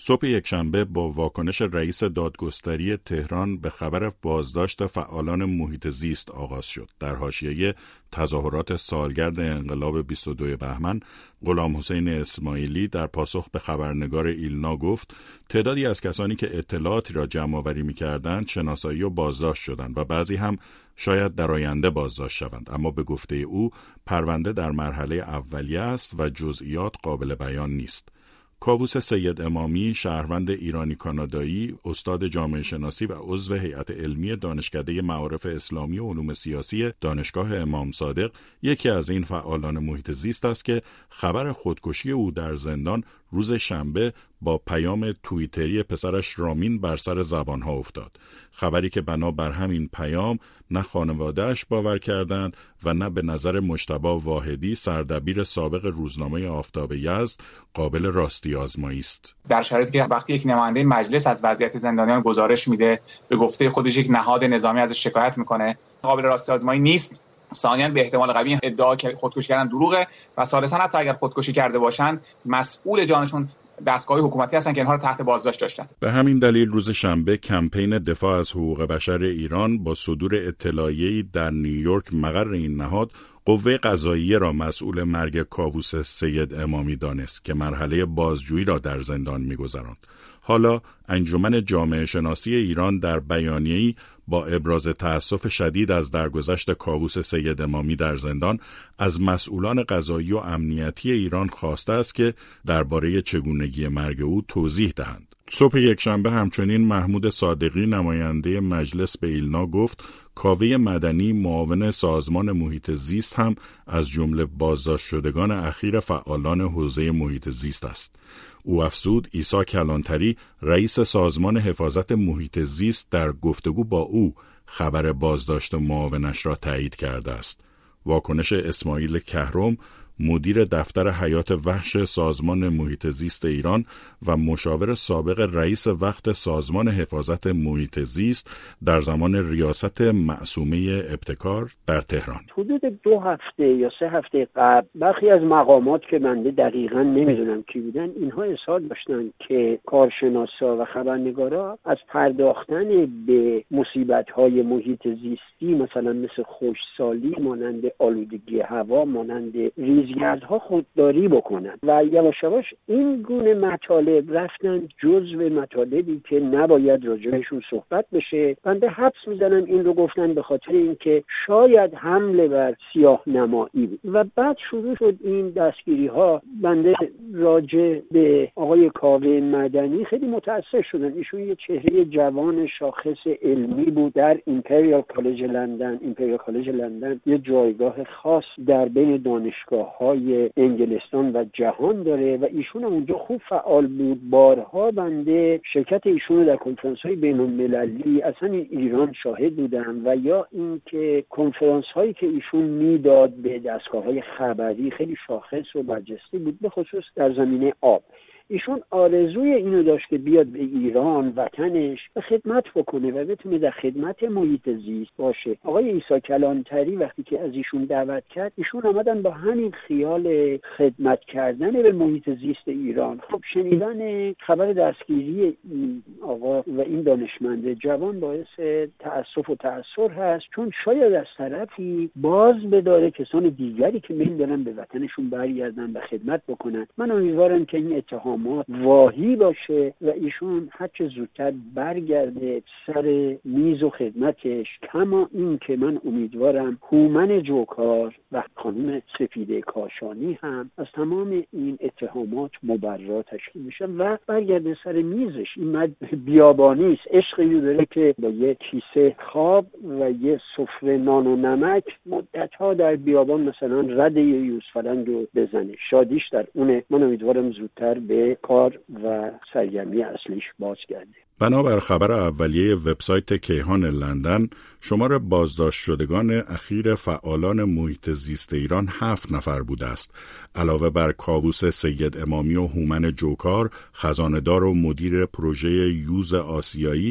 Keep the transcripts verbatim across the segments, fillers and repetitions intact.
صبح یکشنبه با واکنش رئیس دادگستری تهران به خبر بازداشت فعالان محیط زیست آغاز شد. در حاشیه تظاهرات سالگرد انقلاب بیست و دوم بهمن، غلام حسین اسماعیلی در پاسخ به خبرنگار ایلنا گفت تعدادی از کسانی که اطلاعاتی را جمع‌آوری می‌کردند شناسایی و بازداشت شدند و بعضی هم شاید در آینده بازداشت شوند، اما به گفته او پرونده در مرحله اولیه است و جزئیات قابل بیان نیست. کاووس سید امامی، شهروند ایرانی کانادایی، استاد جامعه شناسی و عضو هیئت علمی دانشکده معارف اسلامی و علوم سیاسی دانشگاه امام صادق، یکی از این فعالان محیط زیست است که خبر خودکشی او در زندان روز شنبه با پیام توییتری پسرش رامین بر سر زبانها افتاد. خبری که بنا بر همین پیام نه خانواده‌اش باور کردند و نه به نظر مجتبی واحدی، سردبیر سابق روزنامه آفتاب یزد، قابل راستی آزمایی است. در شرایطی که وقتی یک نماینده مجلس از وضعیت زندانیان گزارش میده، به گفته خودش یک نهاد نظامی ازش شکایت میکنه، قابل راستی آزمایی نیست. ثانیاً به احتمال قوی ادعا که خودکشی کردن دروغه و ثالثاً حتی اگر خودکشی کرده باشند مسئول جانشون دستگاه حکومتی هستن که اینها رو تحت بازداشت داشتن. به همین دلیل روز شنبه کمپین دفاع از حقوق بشر ایران با صدور اطلاعیه‌ای در نیویورک مقر این نهاد قوه قضاییه را مسئول مرگ کاووس سید امامی دانست که مرحله بازجویی را در زندان می‌گذراند. حالا انجمن جامعه شناسی ایران در بیانیه‌ای با ابراز تأسف شدید از درگذشت کاووس سید امامی در زندان از مسئولان قضایی و امنیتی ایران خواسته است که درباره چگونگی مرگ او توضیح دهند. صبح یکشنبه همچنین محمود صادقی، نماینده مجلس، به ایلنا گفت کاوه مدنی، معاون سازمان محیط زیست، هم از جمله بازداشت شدگان اخیر فعالان حوزه محیط زیست است. او افزود عیسی کلانتری، رئیس سازمان حفاظت محیط زیست، در گفتگو با او خبر بازداشت معاونش را تایید کرده است. واکنش اسماعیل کهرم، مدیر دفتر حیات وحش سازمان محیط زیست ایران و مشاور سابق رئیس وقت سازمان حفاظت محیط زیست در زمان ریاست معصومه ابتکار در تهران، حدود دو هفته یا سه هفته قبل برخی از مقامات که بنده دقیقاً نمیدونم کی بودن، اینها اصرار داشتن که کارشناسا و خبرنگارا از پرداختن به مصیبت‌های محیط زیستی مثلا مثل خشکسالی، مانند آلودگی هوا، مانند ریزگردها خودداری بکنن و یواش یواش این گونه مطالب رفتن جزو مطالبی که نباید راجعشون صحبت بشه. بنده حبس میزنم این رو گفتن به خاطر اینکه شاید حمله بر سیاه نمایی بود و بعد شروع شد این دستگیری ها. بنده راجع به آقای کاوه مدنی خیلی متأثر شدم. ایشون یه چهره جوان شاخص علمی بود در ایمپریال کالج لندن. ایمپریال کالج لندن یه جایگاه خاص در بین دانشگاه‌های انگلستان و جهان داره و ایشون هم اونجا خوب فعال بود. بارها بنده شرکت ایشون در کنفرانس‌های بین‌المللی اصلا ایران شاهد بودم و یا اینکه کنفرانس‌هایی که ایشون میداد به دستگاه‌های خبری خیلی شاخص و برجسته بود، به خصوص در زمینه آب. ایشون آرزوی اینو داشت که بیاد به ایران وطنش و خدمت بکنه و بتونه در خدمت محیط زیست باشه. آقای عیسی کلانتری وقتی که از ایشون دعوت کرد، ایشون آمدن با همین خیال خدمت کردن به محیط زیست ایران. خب شنیدن خبر دستگیری این آقا و این دانشمند جوان باعث تأسف و تأثر هست، چون شاید از طرفی باز بداره کسان دیگری که میل دارن به وطنشون برگردن و خدمت بکنن. من امیدوارم که این اتهام واهی باشه و ایشون هرچه زودتر برگرده سر میز و خدمتش. کما این که من امیدوارم هومن جوکار و خانم سفیده کاشانی هم از تمام این اتهامات مبرا تشکیل میشن و برگرده سر میزش. این بیابانی است، عشقی داره که با یه کیسه خواب و یه سفره نان و نمک مدت‌ها در بیابان مثلا رد یوزفرنگ رو بزنه. شادیش در اونه. من امیدوارم زودتر به کار و سرگرمی اصلیش بازگرده. بنابر خبر اولیه وبسایت کیهان لندن، شمار بازداشت شدگان اخیر فعالان محیط زیست ایران هفت نفر بوده است. علاوه بر کاووس سید امامی و هومن جوکار، خزانه‌دار و مدیر پروژه یوز آسیایی،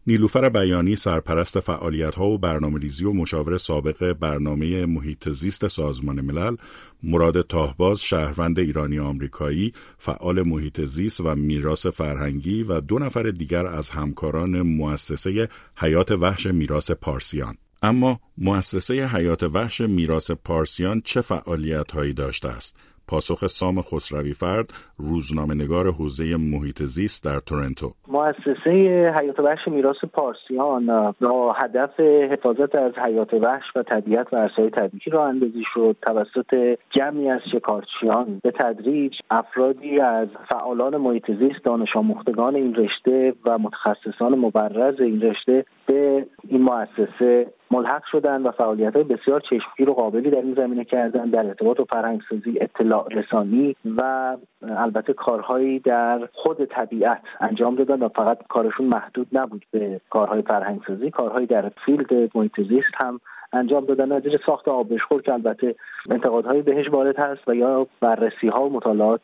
نیلوفر بیانی سرپرست فعالیت‌ها و برنامه‌ریزی و مشاور سابق برنامه محیط زیست سازمان ملل، مراد تاهباز شهروند ایرانی آمریکایی، فعال محیط زیست و میراث فرهنگی و دو نفر دیگر از همکاران مؤسسه حیات وحش میراث پارسیان. اما مؤسسه حیات وحش میراث پارسیان چه فعالیت‌هایی داشته است؟ پاسخ سام خسروی فرد، روزنامه‌نگار حوزه محیط زیست در تورنتو. مؤسسه حیات وحش میراث پارسیان با هدف حفاظت از حیات وحش و طبیعت و ارزهای طبیعی راه اندازی شد توسط جمعی از شکارچیان. به تدریج افرادی از فعالان محیط زیست، دانش آموختگان این رشته و متخصصان مبرز این رشته به این مؤسسه ملحق شدند و فعالیت‌های بسیار چشمگیر و قابلی در این زمینه کردند، در ارتباط و فرهنگ‌سازی، اطلاع رسانی و البته کارهایی در خود طبیعت انجام دادند و فقط کارشون محدود نبود به کارهای فرهنگ‌سازی، کارهایی در فیلد محیط زیست هم انجام دادن، نظیر ساخت آبشخور که البته انتقادهایی بهش وارد هست و یا بررسی‌ها و مطالعات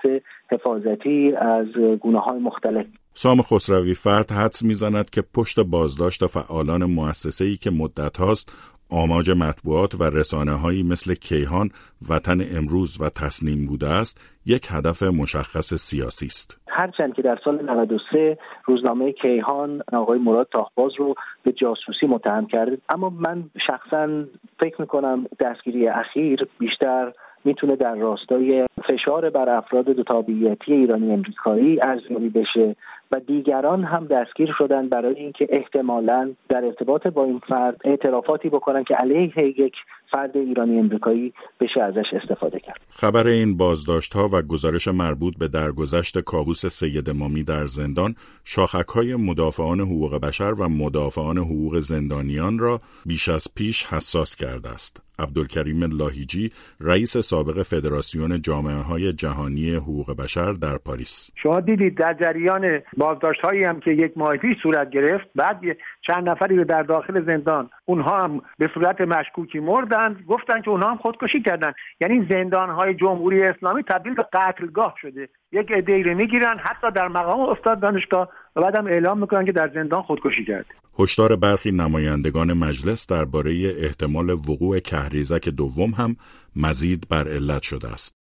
حفاظتی از گونه‌های مختلف. سام خسروی فرد حدس می‌زند که پشت بازداشت فعالان مؤسسه‌ای که مدت هاست آماج مطبوعات و رسانه‌هایی مثل کیهان، وطن امروز و تسنیم بوده است، یک هدف مشخص سیاسی است. هرچند که در سال نود و سه روزنامه کیهان آقای مراد تاهباز رو به جاسوسی متهم کرد، اما من شخصا فکر می‌کنم دستگیری اخیر بیشتر میتونه در راستای فشار بر افراد دو تابعیتی ایرانی امریکایی ارزیابی بشه و دیگران هم دستگیر شدن برای اینکه احتمالاً در ارتباط با این فرد اعترافاتی بکنن که علیه یک فرد ایرانی امریکایی بشه ازش استفاده کرد. خبر این بازداشت‌ها و گزارش مربوط به درگذشت کاووس سید امامی در زندان شاخک‌های مدافعان حقوق بشر و مدافعان حقوق زندانیان را بیش از پیش حساس کرده است. عبدالکریم لاهیجی، رئیس سابق فدراسیون جامعه‌های جهانی حقوق بشر در پاریس. شما دیدید در جریان بازداشت‌هایی هم که یک ماه پیش صورت گرفت، بعد چند نفری رو در داخل زندان اونها هم به صورت مشکوکی مردند، گفتن که اونها هم خودکشی کردن. یعنی زندان‌های جمهوری اسلامی تبدیل به قتلگاه شده. یک عده‌ای رو میگیرن حتی در مقام استاد دانشگاه و بعدم اعلام میکنن که در زندان خودکشی کرد. هشدار برخی نمایندگان مجلس درباره احتمال وقوع کهریزک دوم هم مزید بر علت شده است.